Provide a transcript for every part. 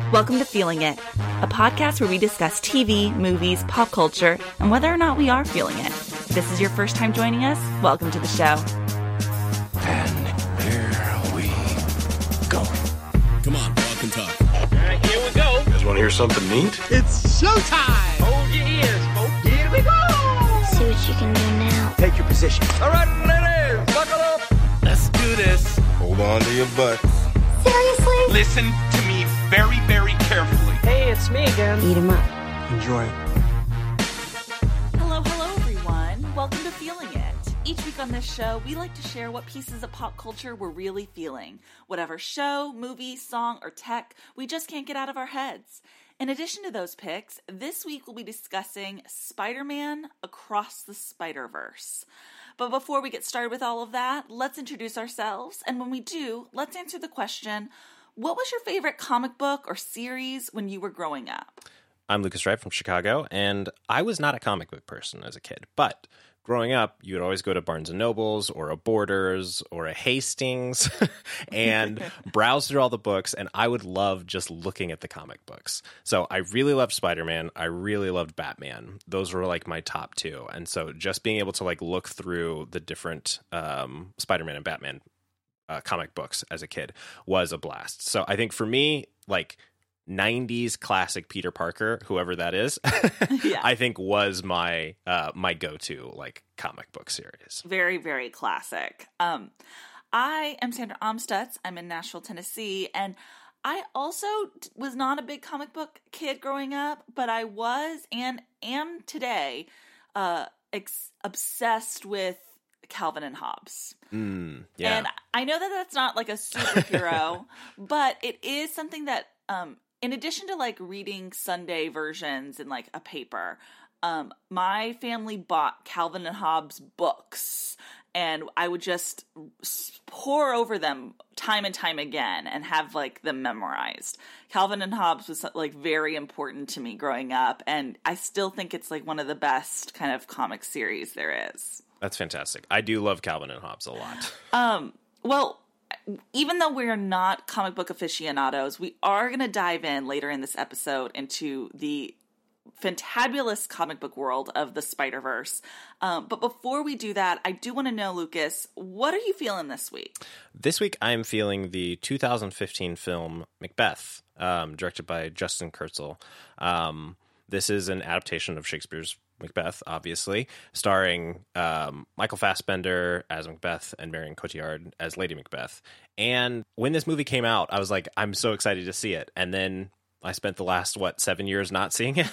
Welcome to Feeling It, a podcast where we discuss TV, movies, pop culture, and whether or not we are feeling it. If this is your first time joining us, welcome to the show. And here we go. Come on, walk and talk. All right, here we go. You guys want to hear something neat? It's showtime. Hold your ears, folks. Here we go. See what you can do now. Take your position. All right, ladies, buckle up. Let's do this. Hold on to your butts. Seriously? Listen to me very, very carefully. Hey, it's me again. Eat 'em up. Enjoy. Hello, everyone. Welcome to Feeling It. Each week on this show, we like to share what pieces of pop culture we're really feeling. Whatever show, movie, song, or tech, we just can't get out of our heads. In addition to those picks, this week we'll be discussing Spider-Man Across the Spider-Verse. But before we get started with all of that, let's introduce ourselves. And when we do, let's answer the question, what was your favorite comic book or series when you were growing up? I'm Lucas Wright from Chicago, and I was not a comic book person as a kid, but growing up, you would always go to Barnes & Nobles or a Borders or a Hastings and browse through all the books, and I would love just looking at the comic books. So I really loved Spider-Man. I really loved Batman. Those were like my top two. And so just being able to like look through the different Spider-Man and Batman comic books as a kid was a blast. So I think for me, like 90s classic Peter Parker, whoever that is, Yeah. I think was my my go-to like comic book series. Very, very classic. I am Sandra Amstutz. I'm in Nashville, Tennessee, and I also was not a big comic book kid growing up, but I was and am today obsessed with Calvin and Hobbes. Yeah. And I know that that's not like a superhero, but it is something that in addition to like reading Sunday versions in like a paper, my family bought Calvin and Hobbes books, and I would just pore over them time and time again and have like them memorized. Calvin and Hobbes was like very important to me growing up, and I still think it's like one of the best kind of comic series there is. That's fantastic. I do love Calvin and Hobbes a lot. Well, even though we're not comic book aficionados, we are going to dive in later in this episode into the fantabulous comic book world of the Spider-Verse. But before we do that, I do want to know, Lucas, what are you feeling this week? This week, I'm feeling the 2015 film Macbeth, directed by Justin Kurzel. This is an adaptation of Shakespeare's Macbeth, obviously, starring Michael Fassbender as Macbeth and Marion Cotillard as Lady Macbeth. And when this movie came out, I was like, I'm so excited to see it. And then I spent the last, 7 years not seeing it?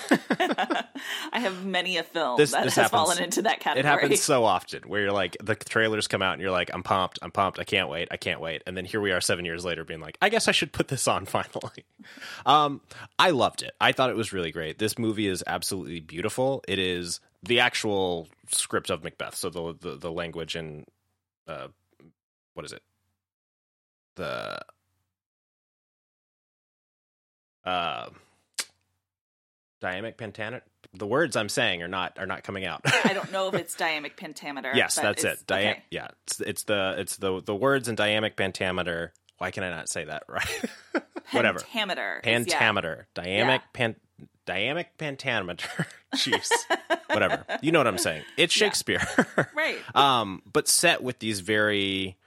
I have many a film This that has happens. fallen into that category. It happens so often where you're like, the trailers come out and you're like, I'm pumped, I can't wait. And then here we are 7 years later being like, I guess I should put this on finally. I loved it. I thought it was really great. This movie is absolutely beautiful. It is the actual script of Macbeth. So the language and, what is it? The... Diamic pentameter. The words I'm saying are not coming out. I don't know if it's diamic pentameter. Yes, but that's it. Okay. Yeah, it's the words in diamic pentameter. Why can I not say that right? Whatever. Pentameter. Pentameter. Diamic pentameter. Jeez. Whatever. You know what I'm saying. It's Shakespeare. Right. But set with these very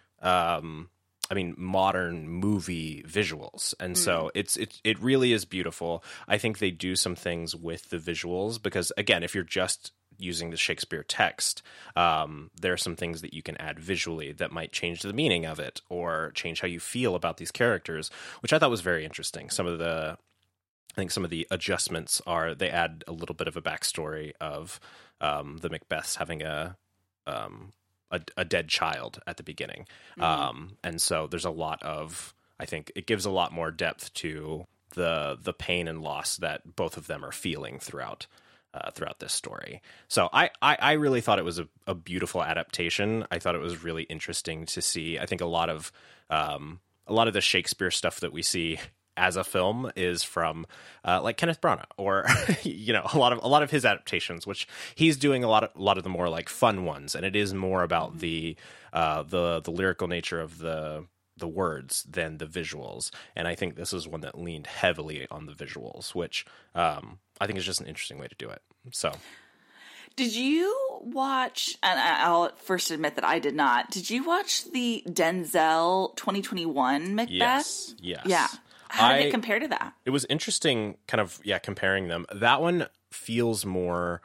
modern movie visuals. And so it really is beautiful. I think they do some things with the visuals because, again, if you're just using the Shakespeare text, there are some things that you can add visually that might change the meaning of it or change how you feel about these characters, which I thought was very interesting. Some of the adjustments are they add a little bit of a backstory of the Macbeths having a dead child at the beginning. And so there's a lot of, I think it gives a lot more depth to the pain and loss that both of them are feeling throughout this story. So I really thought it was a beautiful adaptation. I thought it was really interesting to see. I think a lot of the Shakespeare stuff that we see as a film is from like Kenneth Branagh or a lot of his adaptations, which he's doing a lot of the more like fun ones, and it is more about the lyrical nature of the the words than the visuals. And I think this is one that leaned heavily on the visuals, which I think is just an interesting way to do it. So, did you watch, and I'll first admit that I did not, did you watch the Denzel 2021 Macbeth? yes. Yeah. How did it compare to that? It was interesting kind of, comparing them. That one feels more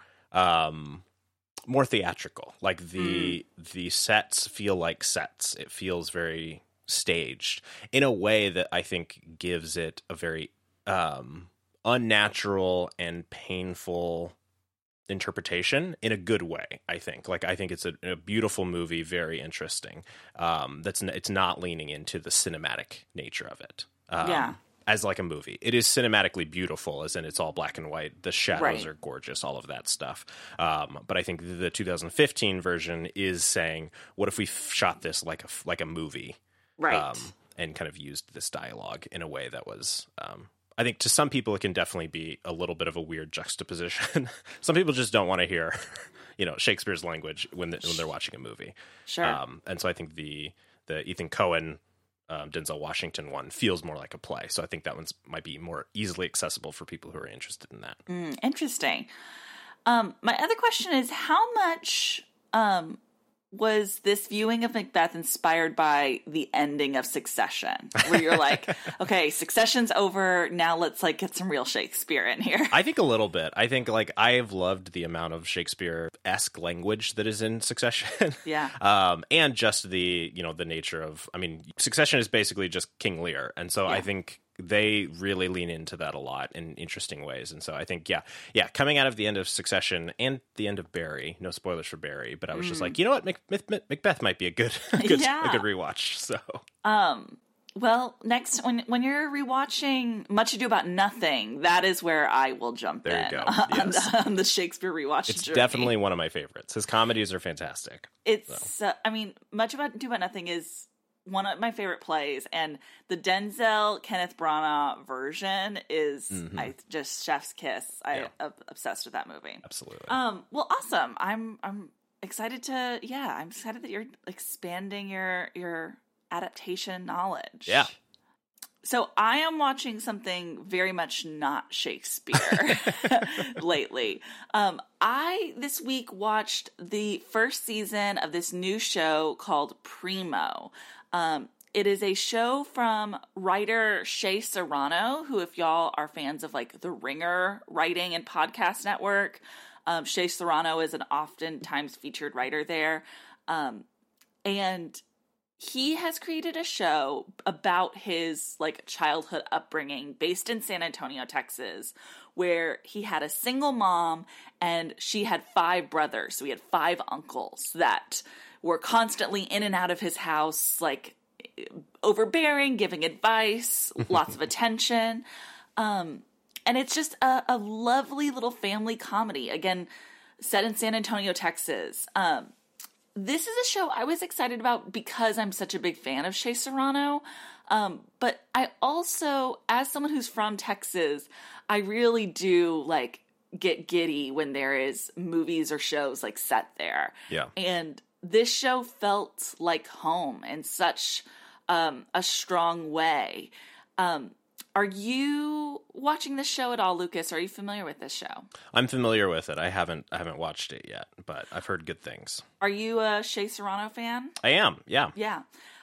theatrical. Like the sets feel like sets. It feels very staged in a way that I think gives it a very unnatural and painful interpretation in a good way. I think it's a beautiful movie, very interesting. It's not leaning into the cinematic nature of it. As like a movie, it is cinematically beautiful, as in it's all black and white. The shadows are gorgeous, all of that stuff. But I think the 2015 version is saying, what if we shot this like a movie, right? And kind of used this dialogue in a way that was, I think to some people it can definitely be a little bit of a weird juxtaposition. Some people just don't want to hear, Shakespeare's language when they're watching a movie. Sure. And so I think the Ethan Coen, Denzel Washington one feels more like a play. So I think that one might be more easily accessible for people who are interested in that. Interesting. My other question is, how much was this viewing of Macbeth inspired by the ending of Succession, where you're like, okay, Succession's over, now let's get some real Shakespeare in here? I think a little bit. I think I have loved the amount of Shakespeare-esque language that is in Succession. Yeah. And just the nature of, Succession is basically just King Lear. And so I think they really lean into that a lot in interesting ways. And so I think, coming out of the end of Succession and the end of Barry, no spoilers for Barry, but I was just like, you know what, Macbeth might be a good rewatch. So, well, next when you're rewatching Much Ado About Nothing, that is where I will jump there in you go. Yes. on the Shakespeare rewatch It's journey. definitely one of my favorites. His comedies are fantastic. It's, Much Ado About Nothing is one of my favorite plays, and the Denzel Kenneth Branagh version is just chef's kiss. I'm obsessed with that movie. Absolutely. Well, awesome. I'm excited I'm excited that you're expanding your adaptation knowledge. Yeah. So I am watching something very much not Shakespeare lately. I this week watched the first season of this new show called Primo. It is a show from writer Shea Serrano, who, if y'all are fans of the Ringer writing and podcast network, Shea Serrano is an oftentimes featured writer there. And he has created a show about his childhood upbringing based in San Antonio, Texas, where he had a single mom and she had 5 brothers. So he had 5 uncles that were constantly in and out of his house, overbearing, giving advice, lots of attention. And it's just a lovely little family comedy, again, set in San Antonio, Texas. This is a show I was excited about because I'm such a big fan of Shea Serrano. But I also, as someone who's from Texas, I really do get giddy when there is movies or shows set there. Yeah. And this show felt like home in such a strong way. Are you watching this show at all, Lucas? Are you familiar with this show? I'm familiar with it. I haven't watched it yet, but I've heard good things. Are you a Shea Serrano fan? I am, yeah. Yeah.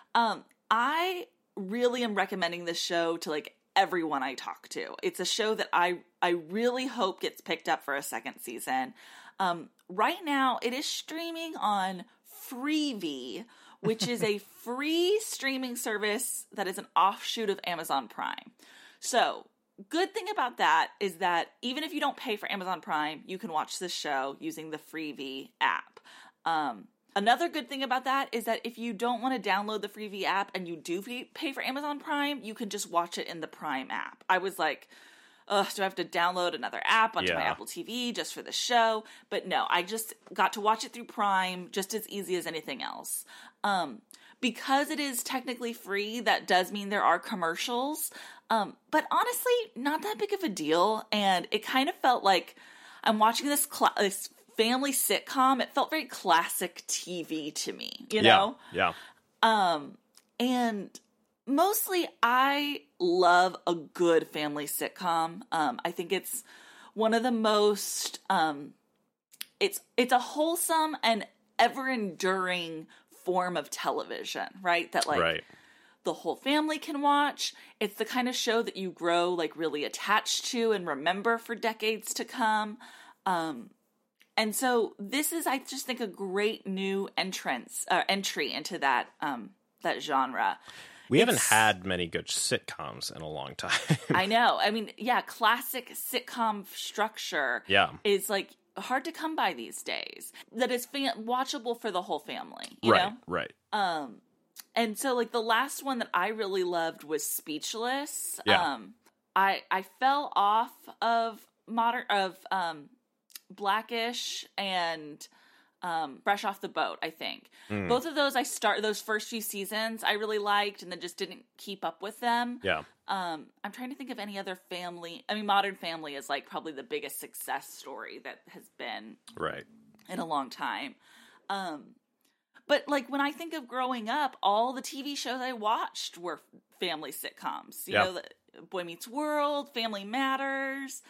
I really am recommending this show to everyone I talk to. It's a show that I really hope gets picked up for a second season. Right now, it is streaming on Freevee, which is a free streaming service that is an offshoot of Amazon Prime. So, good thing about that is that even if you don't pay for Amazon Prime, you can watch this show using the Freevee app. Another good thing about that is that if you don't want to download the Freevee app and you do pay for Amazon Prime, you can just watch it in the Prime app. I was like, ugh, do I have to download another app onto my Apple TV just for the show? But no, I just got to watch it through Prime just as easy as anything else. Because it is technically free, that does mean there are commercials. But honestly, not that big of a deal. And it kind of felt like I'm watching this family sitcom. It felt very classic TV to me, you know? Yeah. And Mostly, I love a good family sitcom. I think it's one of the most, it's a wholesome and ever enduring form of television, right? That like Right. the whole family can watch. It's the kind of show that you grow like really attached to and remember for decades to come. And so this is, I just think, a great new entry into that that genre. We haven't had many good sitcoms in a long time. I know. I mean, yeah, classic sitcom structure Yeah. is like hard to come by these days. That is watchable for the whole family, you Right, know? right. And so like the last one that I really loved was Speechless. Yeah. I fell off of Blackish and Fresh Off the Boat, I think. Both of those those first few seasons I really liked and then just didn't keep up with them. Yeah. I'm trying to think of any other family. I mean, Modern Family is like probably the biggest success story that has been Right. in a long time. But like when I think of growing up, all the TV shows I watched were family sitcoms. You know, Boy Meets World, Family Matters,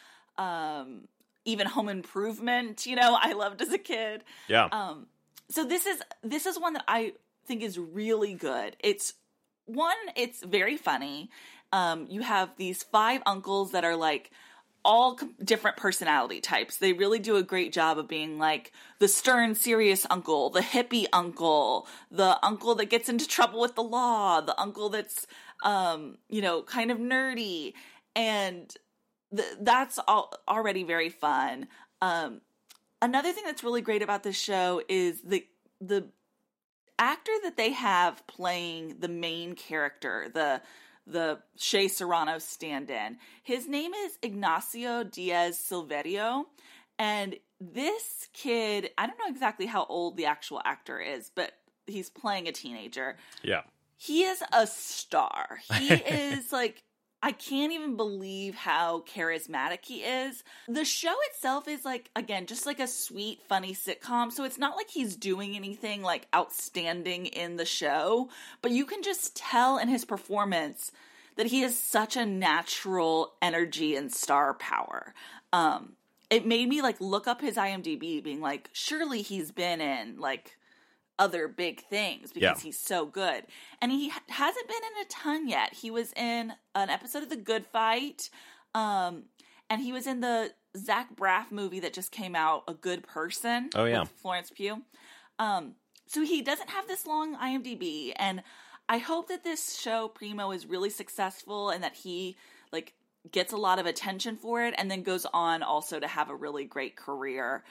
even Home Improvement, you know, I loved as a kid. Yeah. So this is one that I think is really good. It's very funny. You have these 5 uncles that are like all different personality types. They really do a great job of being like the stern, serious uncle, the hippie uncle, the uncle that gets into trouble with the law, the uncle that's, you know, kind of nerdy. And that's already very fun. Another thing that's really great about this show is the actor that they have playing the main character, the Shea Serrano stand-in. His name is Ignacio Diaz Silverio, and this kid, I don't know exactly how old the actual actor is, but he's playing a teenager. Yeah. He is a star. He is like, I can't even believe how charismatic he is. The show itself is like, again, just like a sweet, funny sitcom. So it's not like he's doing anything like outstanding in the show, but you can just tell in his performance that he has such a natural energy and star power. It made me like look up his IMDb being like, surely he's been in like other big things because he's so good. And he hasn't been in a ton yet. He was in an episode of The Good Fight, and he was in the Zach Braff movie that just came out, A Good Person. Oh, yeah. With Florence Pugh. So he doesn't have this long IMDb, and I hope that this show, Primo, is really successful and that he like gets a lot of attention for it and then goes on also to have a really great career.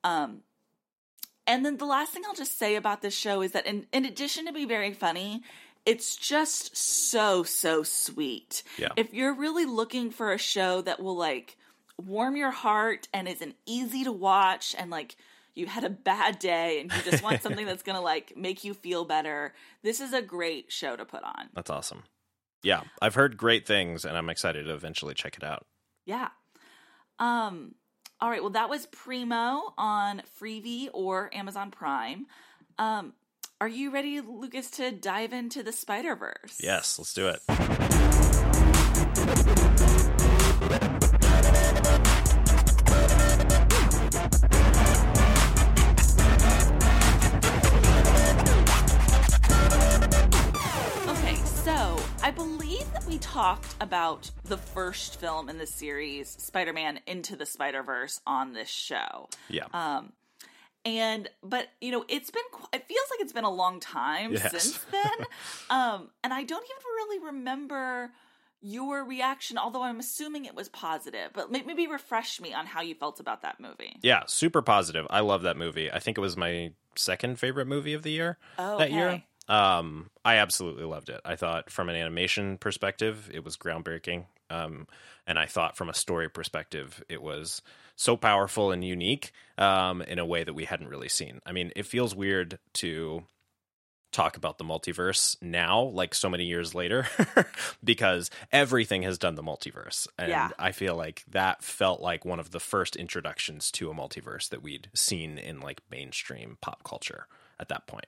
And then the last thing I'll just say about this show is that in addition to being very funny, it's just so sweet. Yeah. If you're really looking for a show that will like warm your heart and is an easy to watch and like you had a bad day and you just want something that's going to like make you feel better, this is a great show to put on. That's awesome. Yeah. I've heard great things and I'm excited to eventually check it out. Yeah. All right, well, that was Primo on Freevee or Amazon Prime. Are you ready, Lucas, to dive into the Spider-Verse? Yes, let's do it. Okay, so I believe that we talked about the first film in the series, Spider-Man Into the Spider-Verse, on this show. Yeah. But you know, it feels like it's been a long time since then. And I don't even really remember your reaction, although I'm assuming it was positive, but maybe refresh me on how you felt about that movie. Yeah, super positive. I love that movie. I think it was my second favorite movie of the year that year. I absolutely loved it. I thought from an animation perspective, it was groundbreaking. And I thought from a story perspective, it was so powerful and unique in a way that we hadn't really seen. I mean, it feels weird to talk about the multiverse now, like so many years later, because everything has done the multiverse. And I feel like that felt like one of the first introductions to a multiverse that we'd seen in like mainstream pop culture at that point.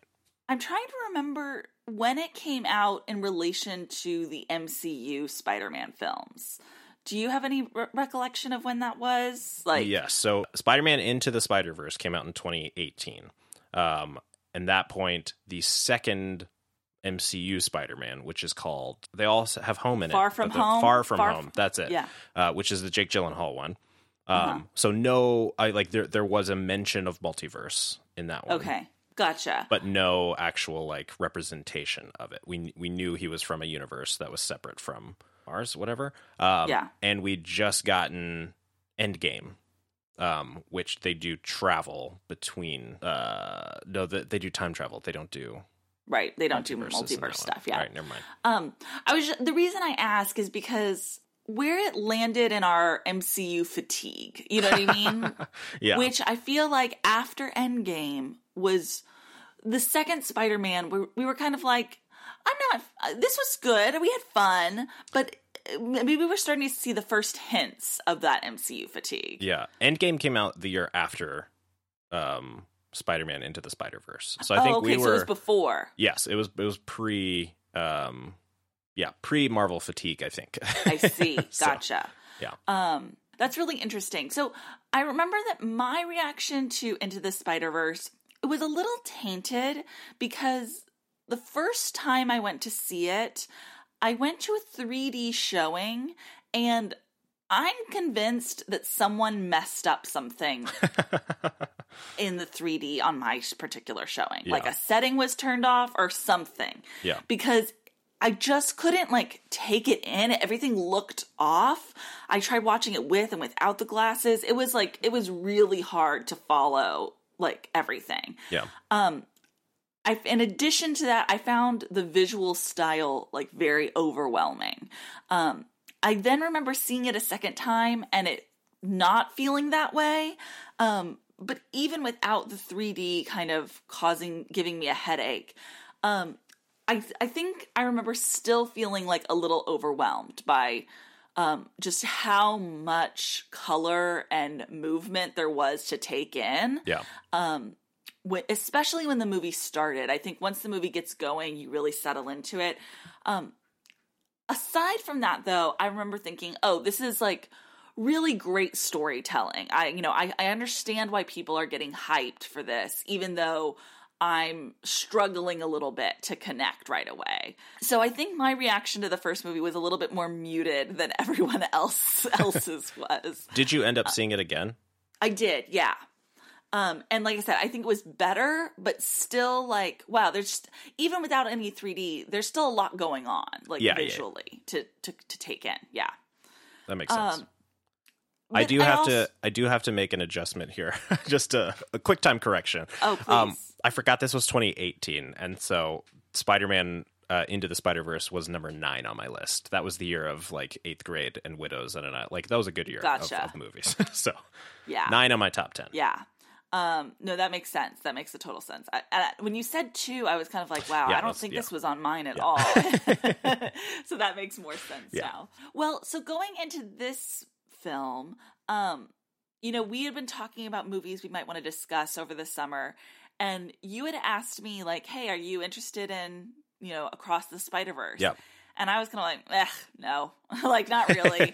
I'm trying to remember when it came out in relation to the MCU Spider-Man films. Do you have any recollection of when that was? Yes. So Spider-Man Into the Spider-Verse came out in 2018. And that point, the second MCU Spider-Man, which is called, they all have home in Far it. From Home? Far From Home. That's it. Yeah. Which is the Jake Gyllenhaal one. So no, there was a mention of multiverse in that one. Okay. Gotcha. But no actual like representation of it. We knew he was from a universe that was separate from ours, whatever. And we'd just gotten Endgame, which they do travel between. They do time travel. They don't do. Right. They don't do multiverse stuff. Yeah. All right. Never mind. The reason I ask is because where it landed in our MCU fatigue. You know what I mean? Yeah. Which I feel like after Endgame was the second Spider-Man. We were kind of like, this was good. We had fun, but maybe we were starting to see the first hints of that MCU fatigue. Yeah. Endgame came out the year after Spider-Man Into the Spider-Verse. So I think we were... so it was before. Yes, it was pre Marvel fatigue, I think. I see. Gotcha. So, yeah. That's really interesting. So I remember that my reaction to Into the Spider-Verse, it was a little tainted because the first time I went to see it, I went to a 3D showing, and I'm convinced that someone messed up something in the 3D on my particular showing. Yeah. Like a setting was turned off or something. Yeah. Because I just couldn't take it in. Everything looked off. I tried watching it with and without the glasses. It was really hard to follow everything. Yeah. In addition to that, I found the visual style very overwhelming. I then remember seeing it a second time and it not feeling that way. But even without the 3D kind of giving me a headache, I think I remember still feeling a little overwhelmed by just how much color and movement there was to take in. Yeah. Especially when the movie started. I think once the movie gets going, you really settle into it. Aside from that, though, I remember thinking, oh, this is really great storytelling. I understand why people are getting hyped for this, even though I'm struggling a little bit to connect right away. So I think my reaction to the first movie was a little bit more muted than everyone else's was. Did you end up seeing it again? I did, yeah. And like I said, I think it was better, but still wow, there's even without any 3D, there's still a lot going on, visually to take in. Yeah. That makes sense. I do have to make an adjustment here. Just a quick time correction. Oh, please. I forgot this was 2018, and so Spider-Man Into the Spider-Verse was number 9 on my list. That was the year of 8th grade and Widows, and that was a good year of movies. So yeah, 9 on my top 10. Yeah. No, that makes sense. That makes a total sense. When you said 2, I was kind of wow, I don't think this was on mine at all. So that makes more sense now. Well, so going into this film, we had been talking about movies we might want to discuss over the summer, and you had asked me hey, are you interested in, Across the Spider-Verse? Yep. And I was kind of no, not really.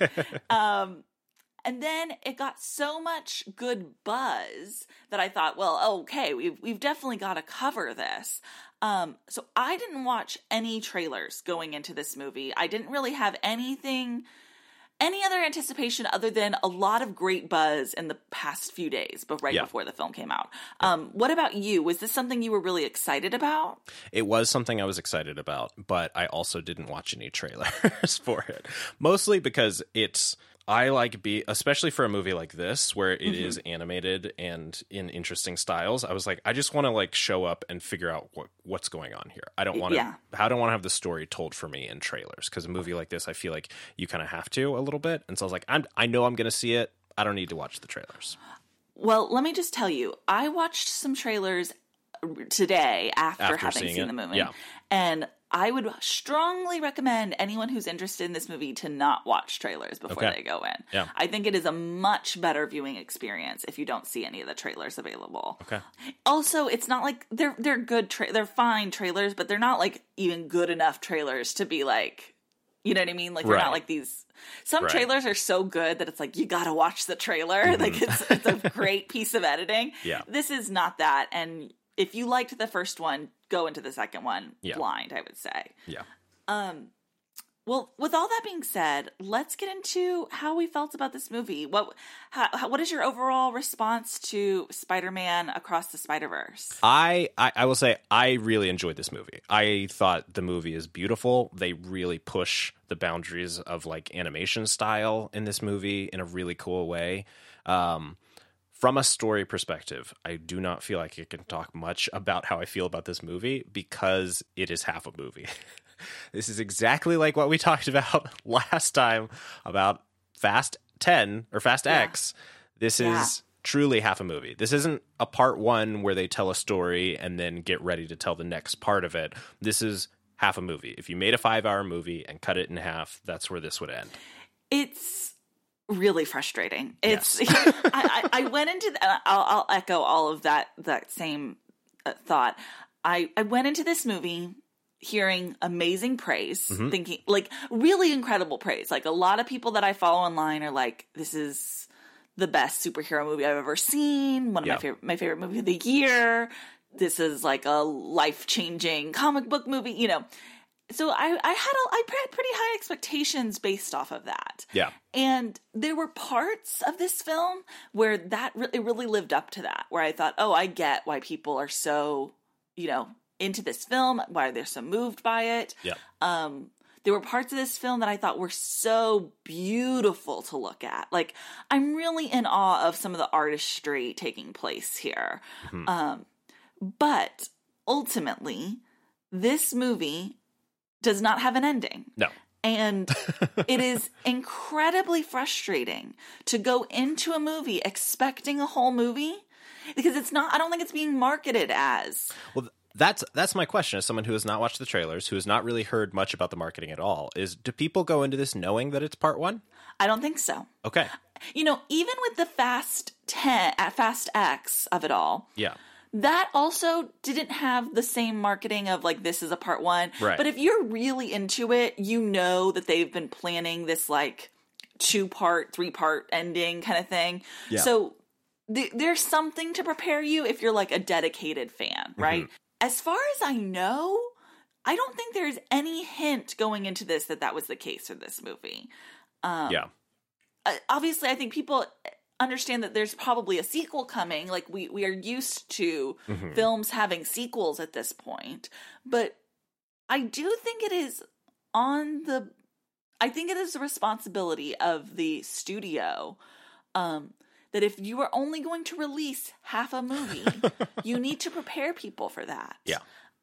And then it got so much good buzz that I thought, well, okay, we've definitely got to cover this. So I didn't watch any trailers going into this movie. I didn't really have any other anticipation other than a lot of great buzz in the past few days, but before the film came out. What about you? Was this something you were really excited about? It was something I was excited about, but I also didn't watch any trailers for it. Mostly because especially for a movie like this, where it is animated and in interesting styles, I was I just want to show up and figure out what's going on here. I don't want to have the story told for me in trailers, because a movie like this, I feel like you kind of have to a little bit. And so I was I know I'm going to see it. I don't need to watch the trailers. Well, let me just tell you, I watched some trailers today after having seen the movie. Yeah. And I would strongly recommend anyone who's interested in this movie to not watch trailers before Okay. they go in. Yeah. I think it is a much better viewing experience if you don't see any of the trailers available. Okay. Also, it's not like they're good they're fine trailers, but they're not like even good enough trailers to be like, you know what I mean? Like they're Right. not like these. Some Right. trailers are so good that it's like you got to watch the trailer. Like it's a great piece of editing. Yeah. This is not that, and if you liked the first one, go into the second one Yeah. blind, I would say. Yeah. Well, with all that being said, let's get into how we felt about this movie. What is your overall response to Spider-Man Across the Spider-Verse? I will say I really enjoyed this movie. I thought the movie is beautiful. They really push the boundaries of like animation style in this movie in a really cool way. From a story perspective, I do not feel like I can talk much about how I feel about this movie because it is half a movie. This is exactly like what we talked about last time about Fast 10 or Fast X. This is truly half a movie. This isn't a part one where they tell a story and then get ready to tell the next part of it. This is half a movie. If you made a 5-hour movie and cut it in half, that's where this would end. It's really frustrating. It's Yes. I went into I'll echo all of that same thought. I went into this movie hearing amazing praise, thinking like really incredible praise. Like a lot of people that I follow online are like, this is the best superhero movie I've ever seen. One of my favorite movie of the year. This is like a life-changing comic book movie, you know. So I had pretty high expectations based off of that. Yeah. And there were parts of this film where it really lived up to that, where I thought, oh, I get why people are so, you know, into this film, why they're so moved by it. Yeah. There were parts of this film that I thought were so beautiful to look at. Like, I'm really in awe of some of the artistry taking place here. But ultimately, this movie does not have an ending. No. And it is incredibly frustrating to go into a movie expecting a whole movie because it's not, I don't think it's being marketed as. Well, that's my question as someone who has not watched the trailers, who has not really heard much about the marketing at all, is do people go into this knowing that it's part one? I don't think so. Okay. You know, even with the Fast X of it all, Yeah. that also didn't have the same marketing of like, this is a part one. Right. But if you're really into it, you know that they've been planning this like 2-part, 3-part ending kind of thing. Yeah. So there's something to prepare you if you're like a dedicated fan, right? As far as I know, I don't think there's any hint going into this that was the case for this movie. Yeah. Obviously, I think people understand that there's probably a sequel coming. Like we are used to films having sequels at this point, but I do think it is the responsibility of the studio that if you are only going to release half a movie, you need to prepare people for that. Yeah.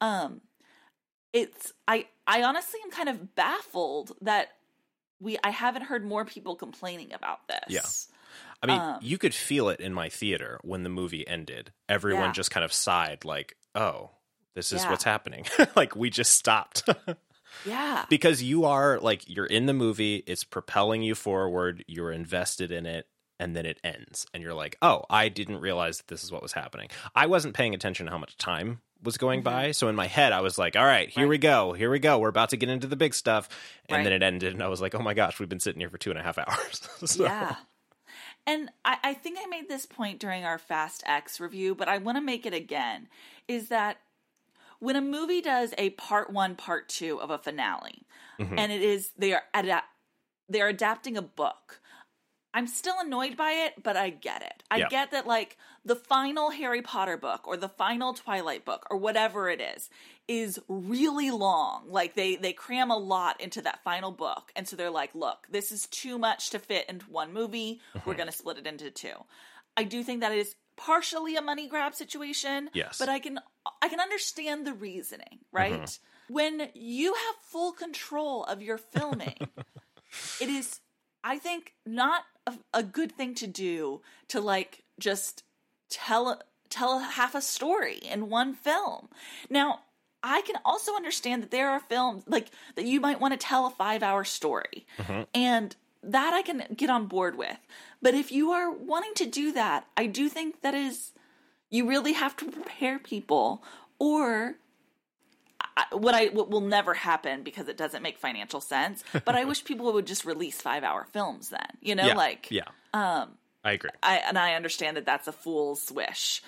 I honestly am kind of baffled that I haven't heard more people complaining about this. Yeah. I mean, you could feel it in my theater when the movie ended. Everyone Yeah. just kind of sighed like, oh, this is Yeah. what's happening. Like, we just stopped. Yeah. Because you are, like, you're in the movie, it's propelling you forward, you're invested in it, and then it ends. And you're like, oh, I didn't realize that this is what was happening. I wasn't paying attention to how much time was going by. So in my head, I was like, all right, here we go. We're about to get into the big stuff. And then it ended, and I was like, oh my gosh, we've been sitting here for 2.5 hours. So- Yeah. And I think I made this point during our Fast X review, but I want to make it again, is that when a movie does a part 1, part 2 of a finale, and they are adapting a book, I'm still annoyed by it, but I get it. I get that, like, the final Harry Potter book or the final Twilight book or whatever it is really long. Like, they cram a lot into that final book. And so they're like, look, this is too much to fit into one movie. We're going to split it into 2. I do think that is partially a money grab situation. Yes. But I can understand the reasoning, right? When you have full control of your filming, it is, I think, not a good thing to do to, like, just tell half a story in one film. Now, I can also understand that there are films like that you might want to tell a 5-hour story. And that I can get on board with. But if you are wanting to do that, I do think that you really have to prepare people, or what will never happen because it doesn't make financial sense. But I wish people would just release 5-hour films then, you know, I agree. I understand that that's a fool's wish.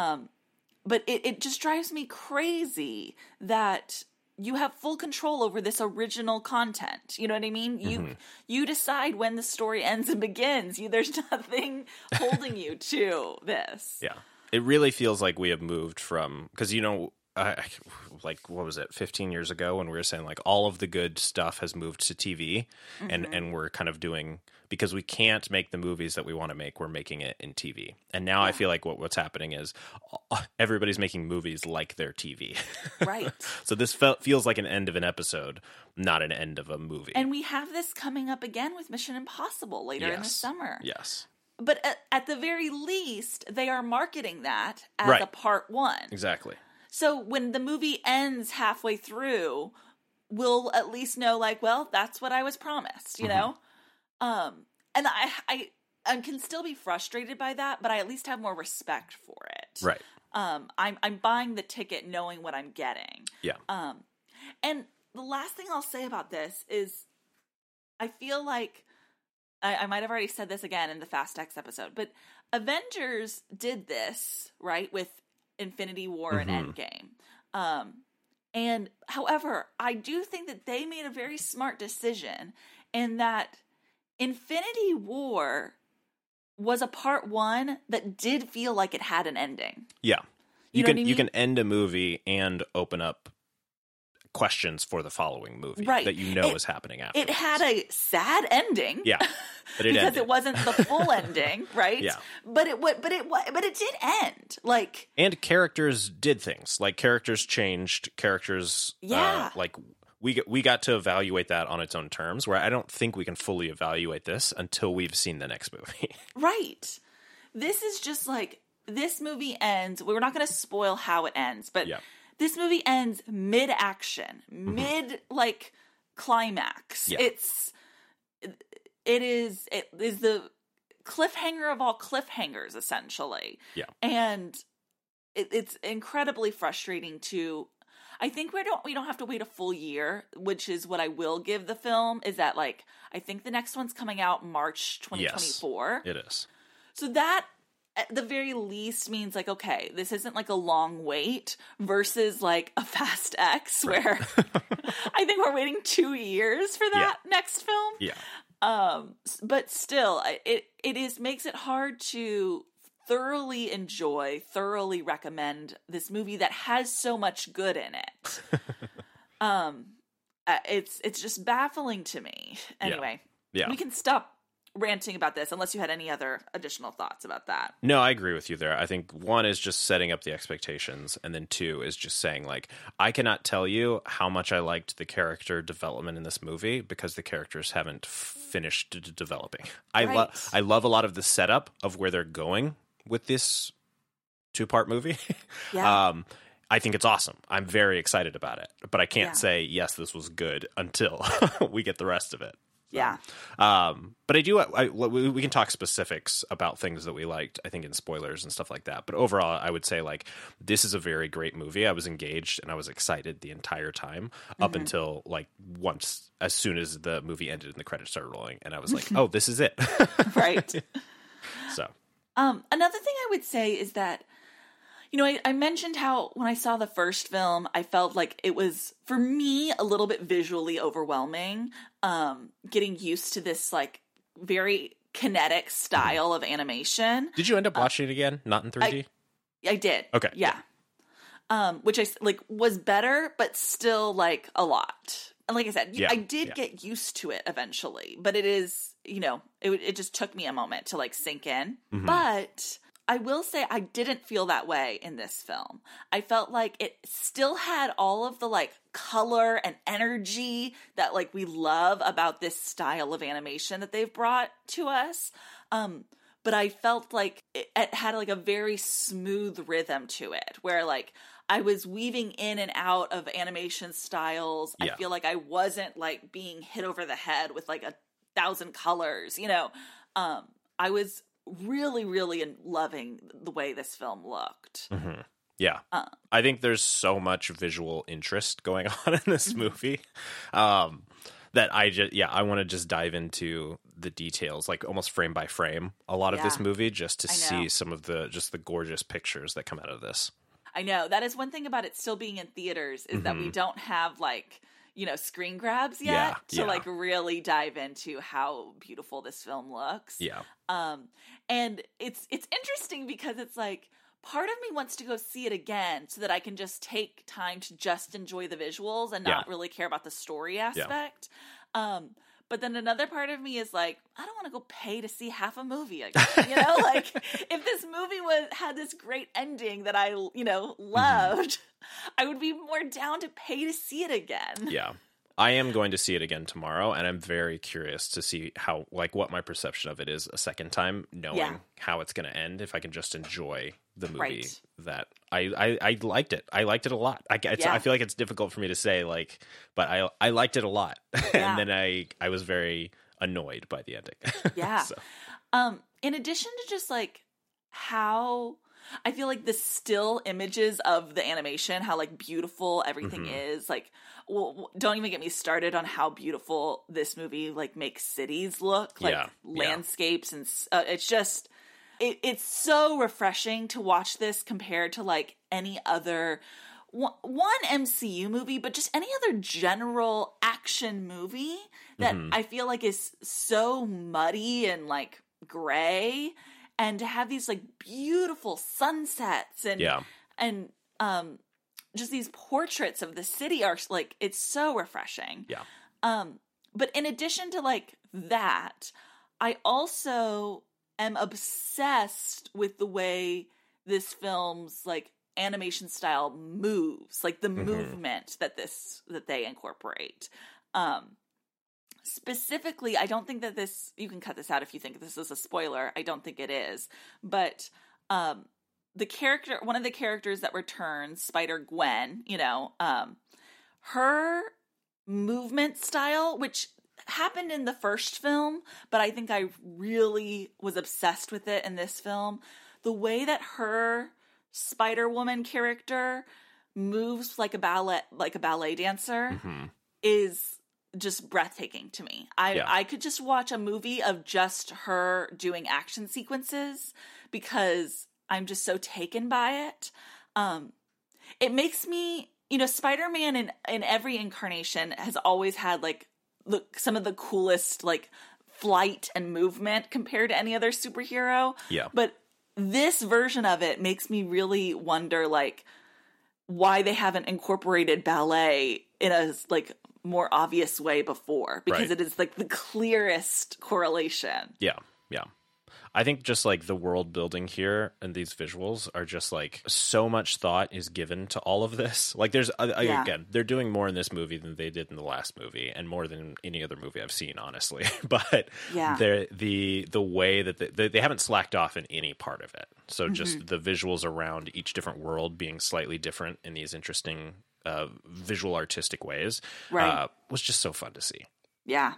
But it just drives me crazy that you have full control over this original content. You know what I mean? You decide when the story ends and begins. There's nothing holding you to this. Yeah. It really feels like we have moved from, because, you know, like, what was it, 15 years ago when we were saying, like, all of the good stuff has moved to TV, and we're kind of doing, because we can't make the movies that we want to make, we're making it in TV. And now I feel like what's happening is everybody's making movies like their TV. Right. So this feels like an end of an episode, not an end of a movie. And we have this coming up again with Mission Impossible later in the summer. Yes. But at the very least, they are marketing that as a part 1. Exactly. So when the movie ends halfway through, we'll at least know, like, well, that's what I was promised, you know? And I can still be frustrated by that, but I at least have more respect for it. Right. I'm buying the ticket knowing what I'm getting. Yeah. And the last thing I'll say about this is I feel like I might have already said this again in the Fast X episode, but Avengers did this, right, with Infinity War and Endgame. And however, I do think that they made a very smart decision in that Infinity War was a part 1 that did feel like it had an ending. Yeah. You know what I mean? You can end a movie and open up questions for the following movie that you know is happening after. It had a sad ending. Yeah. But it because ended. it wasn't the full ending, right? Yeah. But it did end. Like, and characters did things. Like, characters changed, characters like we got to evaluate that on its own terms, where I don't think we can fully evaluate this until we've seen the next movie. Right. This is just like, this movie ends. We're not going to spoil how it ends, but this movie ends mid-action, mid climax. Yeah. It is the cliffhanger of all cliffhangers, essentially. Yeah. And it's incredibly frustrating to. I think we don't have to wait a full year, which is what I will give the film, is that, like, I think the next one's coming out March 2024. Yes, it is. So that at the very least means, like, okay, this isn't like a long wait versus like a Fast X where I think we're waiting 2 years for that next film. Yeah. But still, it makes it hard to thoroughly enjoy, thoroughly recommend this movie that has so much good in it. It's just baffling to me. Anyway, we can stop ranting about this unless you had any other additional thoughts about that. No, I agree with you there. I think 1 is just setting up the expectations, and then 2 is just saying, like, I cannot tell you how much I liked the character development in this movie because the characters haven't finished developing. I love a lot of the setup of where they're going with this 2-part movie. I think it's awesome. I'm very excited about it, but I can't say, yes, this was good until we get the rest of it. Yeah. But we can talk specifics about things that we liked, I think, in spoilers and stuff like that. But overall, I would say, like, this is a very great movie. I was engaged and I was excited the entire time up until, like, as soon as the movie ended and the credits started rolling. And I was like, oh, this is it. Right. So. Another thing I would say is that, you know, I mentioned how when I saw the first film, I felt like it was, for me, a little bit visually overwhelming, getting used to this, like, very kinetic style of animation. Did you end up watching it again? Not in 3D? I did. Okay. Yeah. Which was better, but still, like, a lot. And like I said, I did get used to it eventually, but it is, you know, it just took me a moment to, like, sink in. But I will say I didn't feel that way in this film. I felt like it still had all of the, like, color and energy that, like, we love about this style of animation that they've brought to us. but I felt like it had like a very smooth rhythm to it, where like I was weaving in and out of animation styles. Yeah. I feel like I wasn't like being hit over the head with like 1,000 colors, you know. I was really, really loving the way this film looked. Mm-hmm. Yeah. I think there's so much visual interest going on in this movie that I want to just dive into the details, like almost frame by frame, a lot of this movie, just to see some of the gorgeous pictures that come out of this. I know. That is one thing about it still being in theaters is that we don't have like, you know, screen grabs yet to like really dive into how beautiful this film looks. Yeah. And it's interesting because it's like, part of me wants to go see it again so that I can just take time to just enjoy the visuals and not really care about the story aspect. But then another part of me is like, I don't want to go pay to see half a movie again. You know, like if this movie had this great ending that I, you know, loved, I would be more down to pay to see it again. Yeah. I am going to see it again tomorrow, and I'm very curious to see how, like, what my perception of it is a second time, knowing how it's going to end, if I can just enjoy the movie. That I liked it. I liked it a lot. I feel like it's difficult for me to say, like, but I liked it a lot. And then I was very annoyed by the ending. Yeah. So. In addition to just, like, how I feel like the still images of the animation, how like beautiful everything is, like, well, don't even get me started on how beautiful this movie like makes cities look, like landscapes, and it's just it's so refreshing to watch this compared to like any other one MCU movie, but just any other general action movie that I feel like is so muddy and like gray. And to have these like beautiful sunsets and just these portraits of the city are like, it's so refreshing. Yeah. But in addition to like that, I also am obsessed with the way this film's like animation style moves, like the movement that they incorporate. Specifically, I don't think that this, you can cut this out if you think this is a spoiler. I don't think it is. But one of the characters that returns, Spider-Gwen, you know, her movement style, which happened in the first film, but I think I really was obsessed with it in this film. The way that her Spider-Woman character moves like a ballet dancer is just breathtaking to me. I could just watch a movie of just her doing action sequences because I'm just so taken by it. It makes me, you know, Spider-Man in every incarnation has always had like some of the coolest like flight and movement compared to any other superhero. Yeah. But this version of it makes me really wonder like why they haven't incorporated ballet in a like more obvious way before, because it is like the clearest correlation. Yeah. I think just like the world building here and these visuals are just like so much thought is given to all of this. Like there's again, they're doing more in this movie than they did in the last movie, and more than any other movie I've seen, honestly. But the way that they haven't slacked off in any part of it. So just the visuals around each different world being slightly different in these interesting visual artistic ways was just so fun to see. Yeah.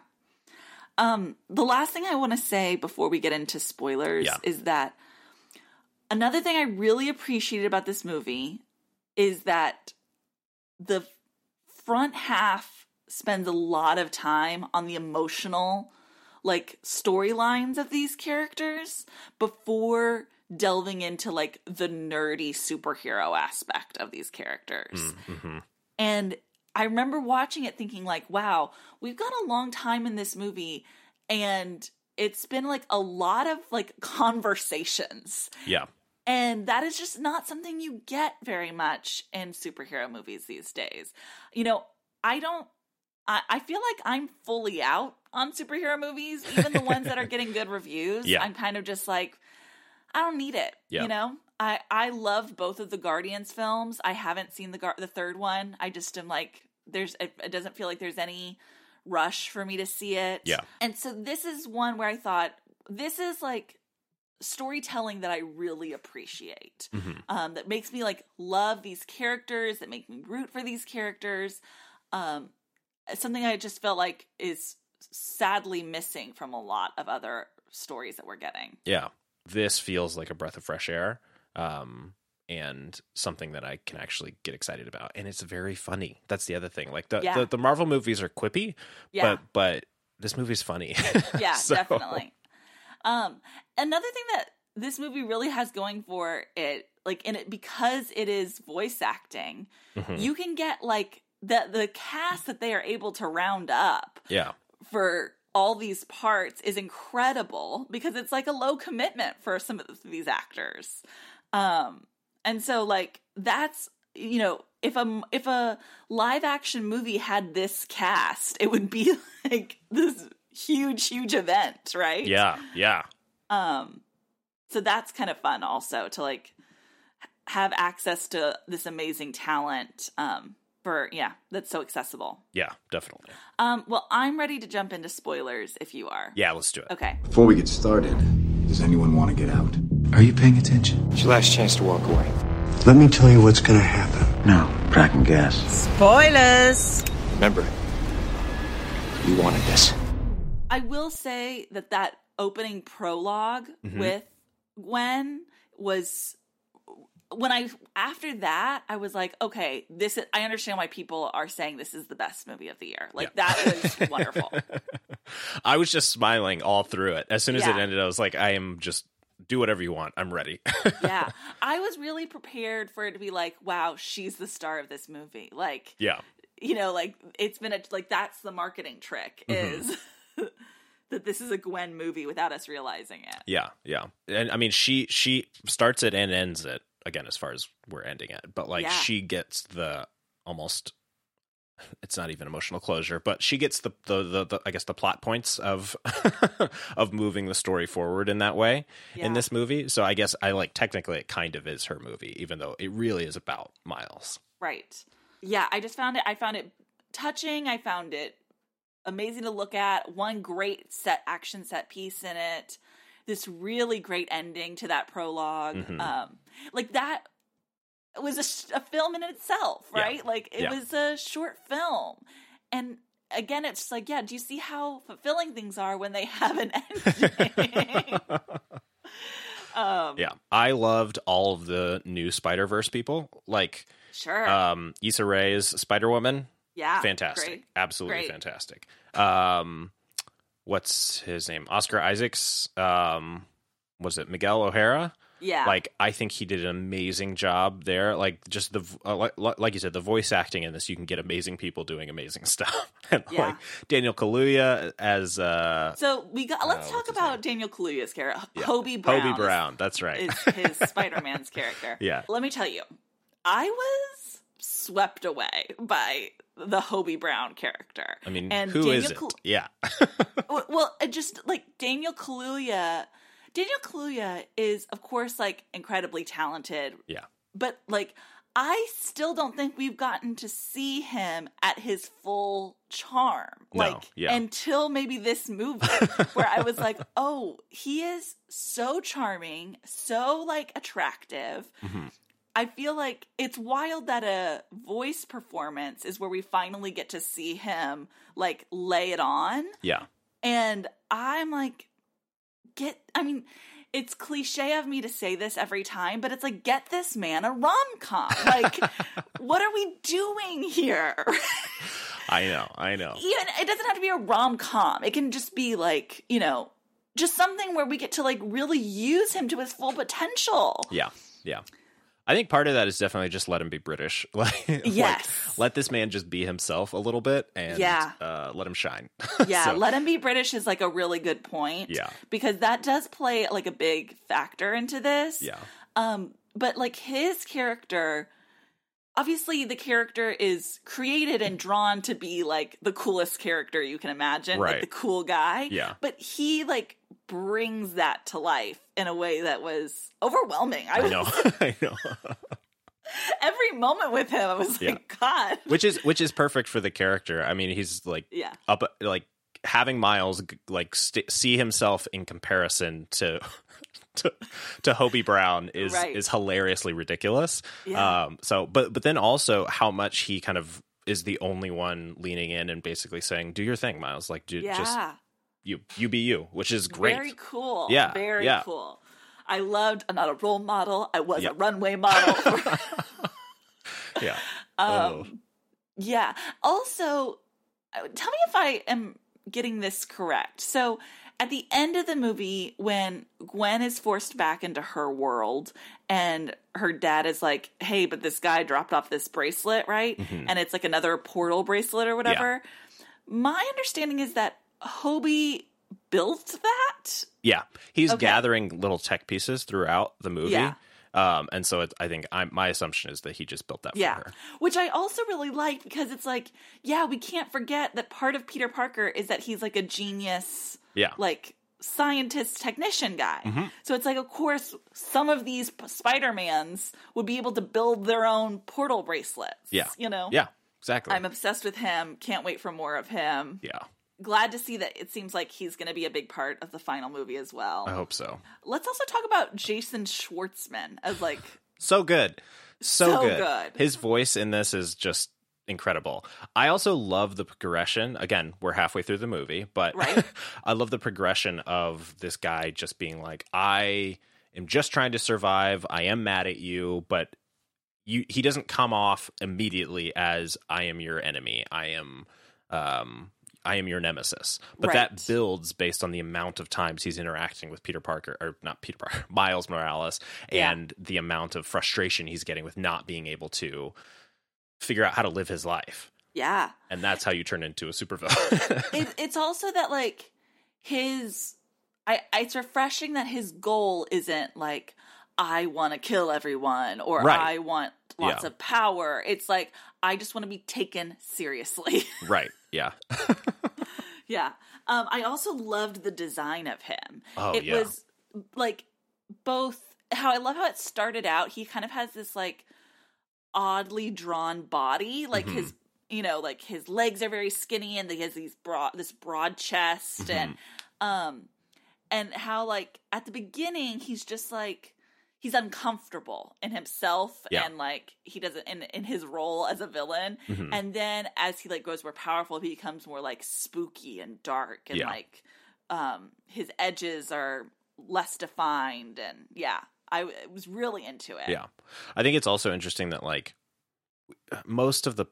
The last thing I want to say before we get into spoilers is that another thing I really appreciated about this movie is that the front half spends a lot of time on the emotional, like, storylines of these characters before delving into, like, the nerdy superhero aspect of these characters. And I remember watching it thinking like, wow, we've got a long time in this movie and it's been like a lot of like conversations. Yeah. And that is just not something you get very much in superhero movies these days. You know, I feel like I'm fully out on superhero movies, even the ones that are getting good reviews. Yeah. I'm kind of just like, I don't need it, you know? I love both of the Guardians films. I haven't seen the third one. I just am like, it doesn't feel like there's any rush for me to see it. Yeah. And so this is one where I thought, this is like storytelling that I really appreciate. That makes me like love these characters, that make me root for these characters. Something I just felt like is sadly missing from a lot of other stories that we're getting. Yeah. This feels like a breath of fresh air. And something that I can actually get excited about. And it's very funny. That's the other thing. Like the Marvel movies are quippy, but this movie's funny. Yeah, definitely. Another thing that this movie really has going for it, like in it, because it is voice acting, you can get like the cast that they are able to round up. Yeah. For all these parts is incredible because it's like a low commitment for some of these actors. And so like that's, you know, if a live action movie had this cast, it would be like this huge event, right? Yeah. Yeah. So that's kind of fun also to like have access to this amazing talent that's so accessible. Yeah, definitely. Well, I'm ready to jump into spoilers if you are. Yeah, let's do it. Okay. Before we get started, does anyone want to get out? Are you paying attention? It's your last chance to walk away. Let me tell you what's gonna happen. No, I can guess. Spoilers! Remember, you wanted this. I will say that opening prologue with Gwen was after that I was like, okay, I understand why people are saying this is the best movie of the year. Like that was wonderful. I was just smiling all through it. As soon as it ended, I was like, I am just do whatever you want. I'm ready. Yeah. I was really prepared for it to be like, wow, she's the star of this movie. Like, you know, like it's been that's the marketing trick is that this is a Gwen movie without us realizing it. Yeah. Yeah. And I mean, she starts it and ends it again, as far as we're ending it, but like she gets the almost, it's not even emotional closure, but she gets the I guess the plot points of of moving the story forward in that way in this movie. So I guess technically it kind of is her movie, even though it really is about Miles. Right. Yeah, I found it touching. I found it amazing to look at. One great action set piece in it. This really great ending to that prologue. Like that was a film in itself, right? Yeah. Like it was a short film. And again, it's like, do you see how fulfilling things are when they have an ending? I loved all of the new Spider-Verse people. Like, Issa Rae's Spider-Woman. Yeah. Fantastic. Great. Absolutely fantastic. What's his name? Oscar Isaacs. Was it Miguel O'Hara? Yeah. Like, I think he did an amazing job there. Like, just like you said, the voice acting in this, you can get amazing people doing amazing stuff. And like Daniel Kaluuya as let's talk about Daniel Kaluuya's character. Yeah. Hobie Brown. Hobie Brown, that's right. Is his Spider-Man's character. Yeah. Let me tell you, I was swept away by the Hobie Brown character. I mean, and who isn't? Yeah. Well, just like Daniel Kaluuya is, of course, like incredibly talented. Yeah. But like, I still don't think we've gotten to see him at his full charm. Until maybe this movie where I was like, oh, he is so charming, so like attractive. Mm-hmm. I feel like it's wild that a voice performance is where we finally get to see him like lay it on. Yeah. And I'm like, it's cliche of me to say this every time, but it's like, get this man a rom-com. Like, what are we doing here? I know. Even it doesn't have to be a rom-com. It can just be like, you know, just something where we get to like really use him to his full potential. Yeah. I think part of that is definitely just let him be British. Let this man just be himself a little bit and let him shine. Let him be British is like a really good point. Yeah. Because that does play like a big factor into this. Yeah. But like his character, obviously the character is created and drawn to be like the coolest character you can imagine. Right. Like the cool guy. Yeah. But he like brings that to life in a way that was overwhelming. I know. Every moment with him, I was like, God. Which is perfect for the character. I mean, he's like up, like having Miles like see himself in comparison to to Hobie Brown is hilariously ridiculous. Yeah. But then also how much he kind of is the only one leaning in and basically saying, "Do your thing, Miles. Like, just you be you," which is great. Very cool. Yeah, very cool. I loved. I'm not a role model. I was a runway model. Yeah. Yeah. Also, tell me if I am getting this correct. So at the end of the movie, when Gwen is forced back into her world and her dad is like, "Hey, but this guy dropped off this bracelet, right?" Mm-hmm. And it's like another portal bracelet or whatever. Yeah. My understanding is that Hobie built that. Yeah. He's gathering little tech pieces throughout the movie. Yeah. And so I think my assumption is that he just built that for her. Which I also really like because it's like, we can't forget that part of Peter Parker is that he's like a genius, like scientist technician guy. Mm-hmm. So it's like, of course, some of these Spider-Mans would be able to build their own portal bracelets. Yeah. You know? Yeah, exactly. I'm obsessed with him. Can't wait for more of him. Yeah. Glad to see that it seems like he's going to be a big part of the final movie as well. I hope so. Let's also talk about Jason Schwartzman as like... So good. So good. His voice in this is just incredible. I also love the progression. Again, we're halfway through the movie, but I love the progression of this guy just being like, I am just trying to survive. I am mad at you, but he doesn't come off immediately as I am your enemy. I am your nemesis. But that builds based on the amount of times he's interacting with Miles Morales, and the amount of frustration he's getting with not being able to figure out how to live his life. Yeah. And that's how you turn into a supervillain. It's also that, like, it's refreshing that his goal isn't, like, I want to kill everyone, or I want lots of power. It's like, I just want to be taken seriously. Right. Yeah. Yeah. I also loved the design of him. Oh, it was like I love how it started out. He kind of has this like oddly drawn body, like his, like his legs are very skinny and he has this broad chest and how like at the beginning he's just like, he's uncomfortable in himself and like he doesn't in his role as a villain. Mm-hmm. And then as he like grows more powerful, he becomes more like spooky and dark and like his edges are less defined. And I was really into it. Yeah. I think it's also interesting that like most of the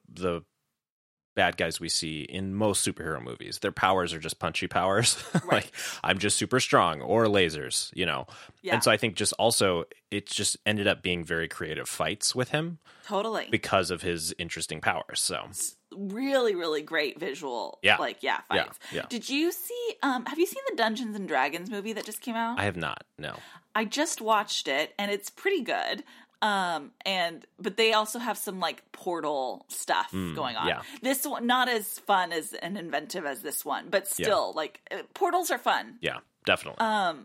bad guys we see in most superhero movies, their powers are just punchy powers. Like, I'm just super strong, or lasers, Yeah. And so I think just also it just ended up being very creative fights with him. Totally. Because of his interesting powers. So really, really great visual. Fights. Yeah. Did you see, have you seen the Dungeons and Dragons movie that just came out? I have not, no. I just watched it and it's pretty good. But they also have some like portal stuff going on. Yeah. This one, not as fun as and inventive as this one, but still like portals are fun. Yeah, definitely.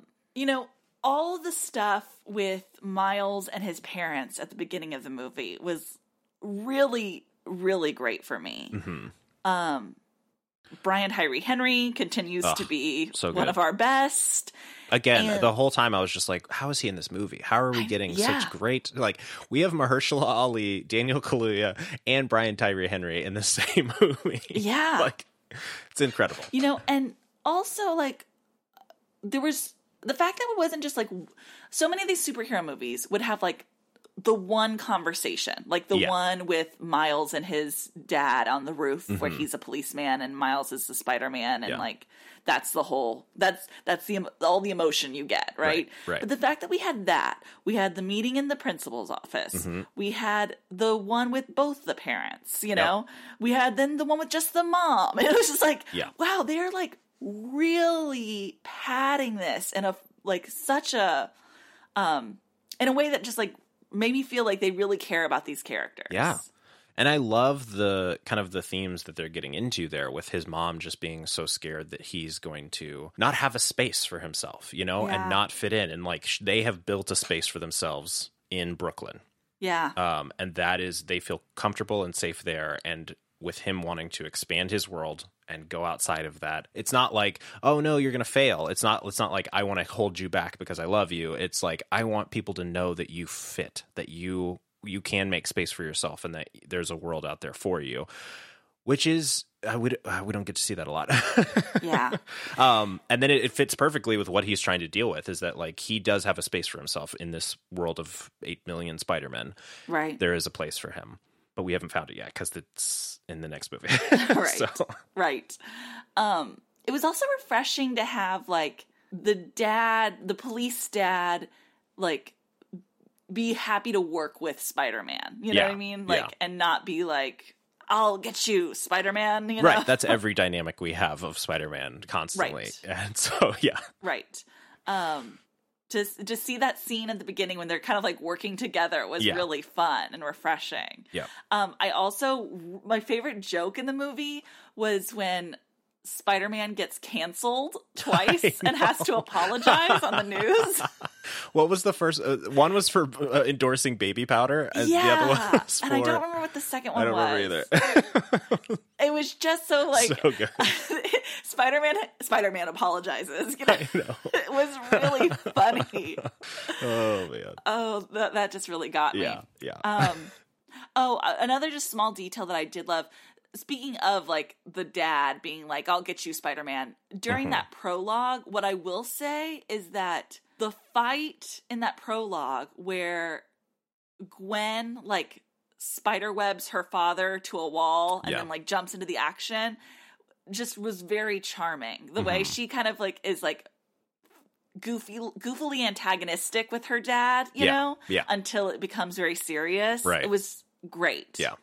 All the stuff with Miles and his parents at the beginning of the movie was really, really great for me. Mm-hmm. Brian Tyree Henry continues to be one of our best. Again, the whole time I was just like, how is he in this movie? How are we getting such great... Like, we have Mahershala Ali, Daniel Kaluuya, and Brian Tyree Henry in the same movie. Yeah. Like, it's incredible. And also, like, there was... The fact that it wasn't just, like... So many of these superhero movies would have, like, the one conversation, like the one with Miles and his dad on the roof where he's a policeman and Miles is the Spider-Man and like that's the whole that's all the emotion you get, right? But the fact that we had the meeting in the principal's office, we had the one with both the parents, we had then the one with just the mom. It was just like, wow, they're like really padding this in a like such a in a way that just like made me feel like they really care about these characters. Yeah. And I love the kind of the themes that they're getting into there with his mom just being so scared that he's going to not have a space for himself, and not fit in. And like they have built a space for themselves in Brooklyn. Yeah. And that is, they feel comfortable and safe there. And with him wanting to expand his world and go outside of that. It's not like, oh no, you're gonna fail. It's not like I want to hold you back because I love you. It's like I want people to know that you fit, that you can make space for yourself, and that there's a world out there for you, which is we don't get to see that a lot. Yeah. And then it fits perfectly with what he's trying to deal with, is that like he does have a space for himself in this world of 8 million Spider-Men. Right. There is a place for him, but we haven't found it yet because it's in the next movie. Right. So. Right. It was also refreshing to have like the police dad, like be happy to work with Spider-Man. You know what I mean? Like, and not be like, I'll get you, Spider-Man. You know? Right. That's every dynamic we have of Spider-Man constantly. Right. And so, yeah. Right. To see that scene at the beginning when they're kind of like working together was really fun and refreshing. Yeah. My favorite joke in the movie was when Spider-Man gets canceled twice and has to apologize on the news. What was the first? One was for endorsing baby powder, and the other one was for... and I don't remember what the second one was. I don't remember either. It was just so like so good. Spider-Man apologizes. You know? I know. It was really funny. Oh man. Oh, that just really got me. Yeah. Another just small detail that I did love. Speaking of like the dad being like, I'll get you, Spider-Man, during that prologue, what I will say is that the fight in that prologue where Gwen like spiderwebs her father to a wall and then like jumps into the action just was very charming. The way she kind of like is like goofily antagonistic with her dad, you know? Yeah. Until it becomes very serious. Right. It was great. Yeah.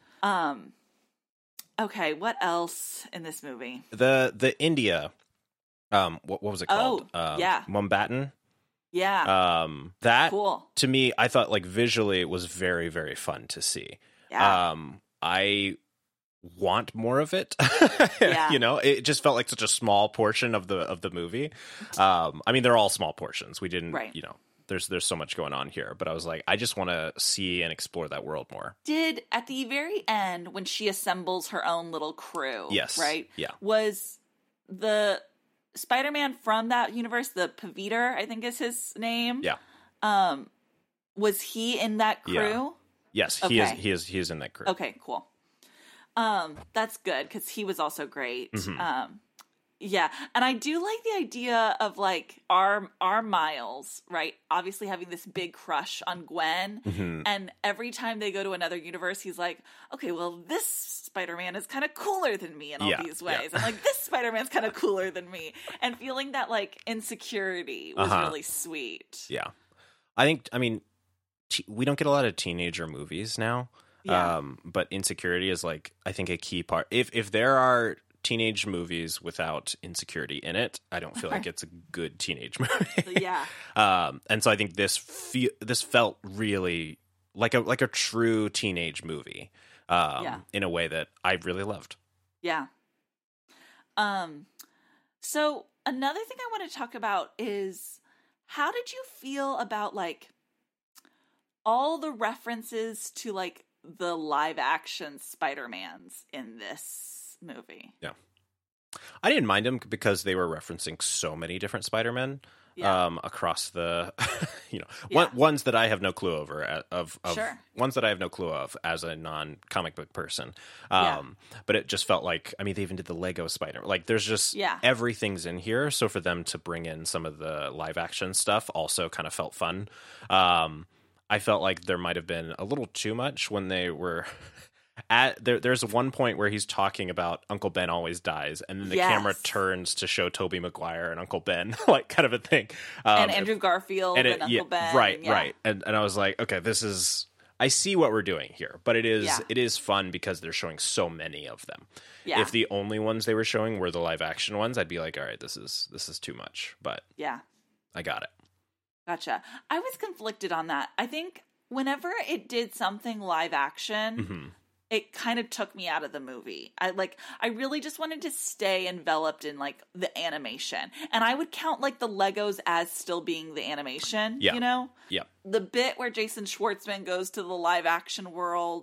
Okay, what else in this movie? The India, what was it called? Mumbattan. Yeah. That cool. To me, I thought like visually it was very, very fun to see. Yeah. I want more of it. Yeah. You know, it just felt like such a small portion of the movie. I mean, they're all small portions. We didn't, you know, there's so much going on here, but I was like, I just want to see and explore that world more. Did at the very end when she assembles her own little crew, yes, right? Yeah. Was the Spider-Man from that universe, the Paviter, I think is his name? Yeah. Was he in that crew? Yeah. Yes, okay. He is in that crew. Okay, cool. That's good because he was also great. Mm-hmm. Yeah, and I do like the idea of like our Miles, right? Obviously having this big crush on Gwen, and every time they go to another universe, he's like, "Okay, well, this Spider-Man is kind of cooler than me in all these ways," and like this Spider-Man's kind of cooler than me, and feeling that like insecurity was really sweet. Yeah, I mean, we don't get a lot of teenager movies now, but insecurity is like I think a key part. If there are teenage movies without insecurity in it, I don't feel like it's a good teenage movie. Yeah. And so I think this felt really like a true teenage movie, in a way that I really loved. Yeah. So another thing I want to talk about is how did you feel about like all the references to like the live action Spider-Mans in this movie? Yeah. I didn't mind them because they were referencing so many different Spider-Men across the, ones that I have no clue over ones that I have no clue of as a non-comic book person. But it just felt like, I mean, they even did the Lego Spider. Like there's just everything's in here. So for them to bring in some of the live action stuff also kind of felt fun. I felt like there might have been a little too much when they were there's one point where he's talking about Uncle Ben always dies, and then the camera turns to show Tobey Maguire and Uncle Ben, like kind of a thing. And Andrew Garfield and Uncle Ben. Right. And I was like, okay, I see what we're doing here, but it is fun because they're showing so many of them. Yeah. If the only ones they were showing were the live action ones, I'd be like, all right, this is too much. But I got it. Gotcha. I was conflicted on that. I think whenever it did something live action, it kind of took me out of the movie. I really just wanted to stay enveloped in like the animation. And I would count like the Legos as still being the animation, you know? Yeah. The bit where Jason Schwartzman goes to the live action world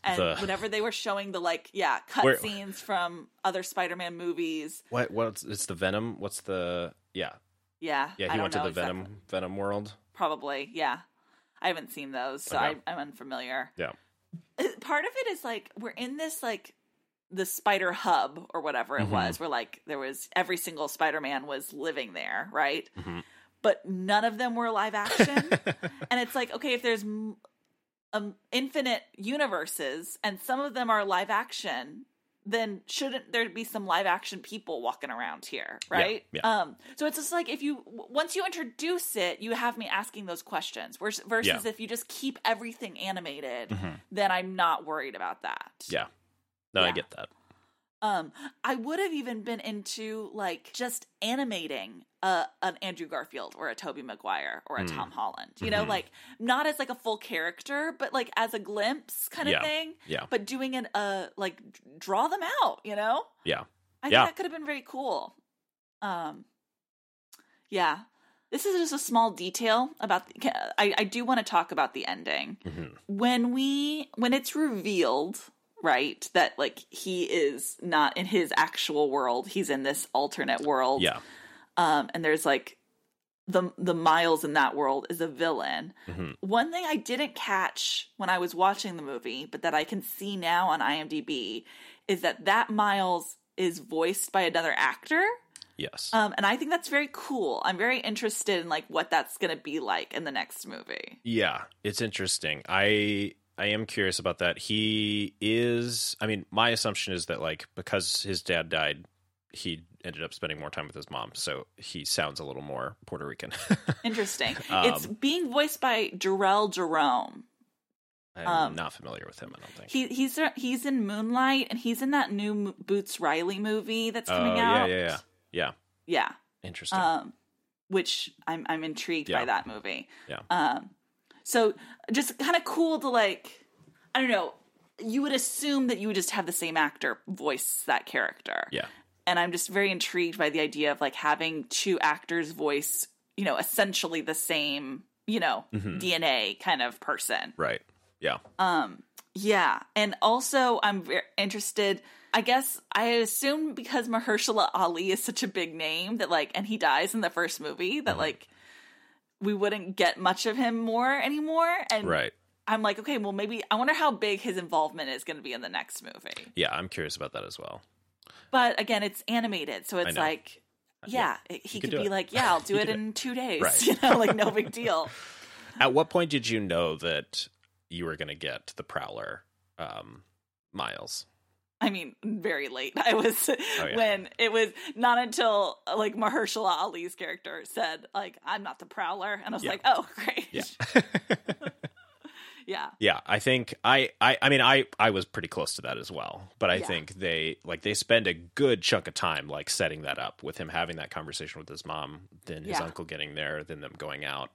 And whenever they were showing the cutscenes from other Spider-Man movies. What's it's the Venom? What's the Yeah. Yeah, he went to the Venom world. Probably, yeah. I haven't seen those, so I'm unfamiliar. Yeah. Part of it is we're in this the Spider Hub or whatever it was, where there was every single Spider-Man was living there, right? Mm-hmm. But none of them were live action. And it's okay, if there's infinite universes and some of them are live action, then shouldn't there be some live action people walking around here, right? Yeah. So it's just once you introduce it, you have me asking those questions versus if you just keep everything animated, then I'm not worried about that. Yeah. No, I get that. I would have even been into just animating an Andrew Garfield or a Tobey Maguire or a Tom Holland, you know, not as a full character, but as a glimpse kind of thing. Yeah. But doing it, draw them out, you know? Yeah. I think that could have been very cool. Yeah. This is just a small detail about. I do want to talk about the ending when it's revealed. Right, that he is not in his actual world; he's in this alternate world. Yeah, and there's the Miles in that world is a villain. Mm-hmm. One thing I didn't catch when I was watching the movie, but that I can see now on IMDb, is that Miles is voiced by another actor. Yes, and I think that's very cool. I'm very interested in what that's going to be like in the next movie. Yeah, it's interesting. I am curious about that. He is, my assumption is that because his dad died, he ended up spending more time with his mom. So he sounds a little more Puerto Rican. Interesting. It's being voiced by Jarrell Jerome. I'm not familiar with him, I don't think. He's in Moonlight, and he's in that new Boots Riley movie that's coming out. Yeah. Interesting. Which I'm intrigued by that movie. Yeah. So just kind of cool to I don't know, you would assume that you would just have the same actor voice that character. Yeah. And I'm just very intrigued by the idea of having two actors voice, essentially the same, DNA kind of person. Right. Yeah. Yeah. And also I'm very interested, I guess I assume because Mahershala Ali is such a big name that and he dies in the first movie that we wouldn't get much of him more anymore. And right. I'm okay, well, maybe I wonder how big his involvement is going to be in the next movie. Yeah, I'm curious about that as well. But again, it's animated. So it's he could be I'll do it in 2 days. Right. No big deal. At what point did you know that you were going to get the Prowler Miles? Very late. I was when it was not until Mahershala Ali's character said I'm not the Prowler, and I was oh, great. Yeah. Yeah. Yeah. I think I was pretty close to that as well, but I think they spend a good chunk of time setting that up with him having that conversation with his mom, then his uncle getting there, then them going out.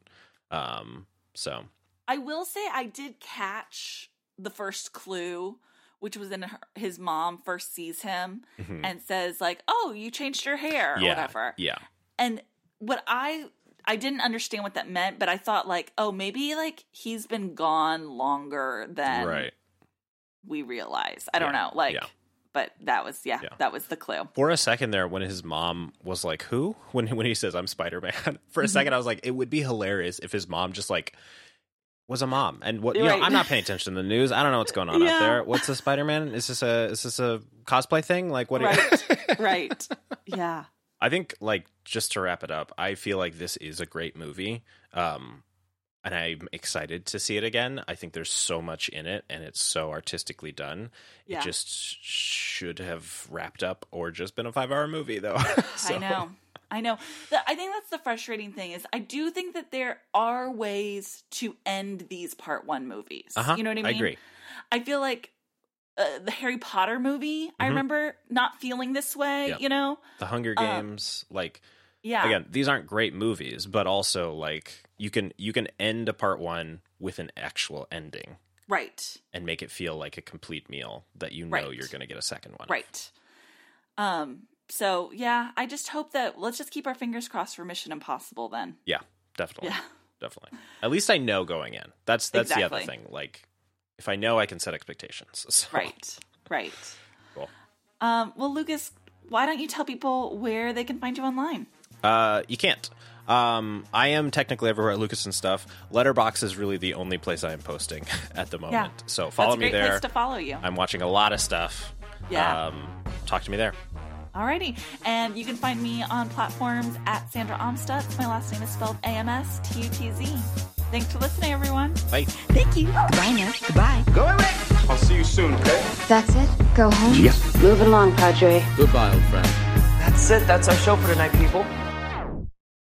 So I will say I did catch the first clue, which was in his mom first sees him and says oh, you changed your hair or whatever. Yeah. And what I didn't understand what that meant, but I thought oh, maybe he's been gone longer than we realize. I don't know. But that was, that was the clue. For a second there, when his mom was who? When he says, I'm Spider-Man, for a second I was it would be hilarious if his mom just was a mom. And what I'm not paying attention to the news. I don't know what's going on out there. What's a Spider-Man? Is this a cosplay thing? What? Right. Yeah. I think just to wrap it up, I feel this is a great movie. And I'm excited to see it again. I think there's so much in it, and it's so artistically done. Yeah. It just should have wrapped up or just been a 5-hour movie, though. So. I know. I think that's the frustrating thing is I do think that there are ways to end these part 1 movies. You know what I mean? I agree. I feel the Harry Potter movie, I remember not feeling this way, The Hunger Games, again, these aren't great movies, but also you can end a part 1 with an actual ending. Right. And make it feel like a complete meal that you're going to get a second one. Right. So, I just hope that let's just keep our fingers crossed for Mission Impossible then. Yeah, definitely. Yeah. Definitely. At least I know going in. That's the other thing. if I know, I can set expectations. So. Right. Cool. Well, Lucas, why don't you tell people where they can find you online? You can't. I am technically everywhere at Lucas and Stuff. Letterboxd is really the only place I am posting at the moment. Yeah. So follow me there. That's a great place to follow you. I'm watching a lot of stuff. Yeah. Talk to me there. Alrighty. And you can find me on platforms at Sandra Amstutz. My last name is spelled AMSTUTZ. Thanks for listening, everyone. Bye. Thank you. Goodbye now. Goodbye. Go away. I'll see you soon, okay? That's it? Go home? Yep. Moving along, Padre. Goodbye, old friend. That's it. That's our show for tonight, people.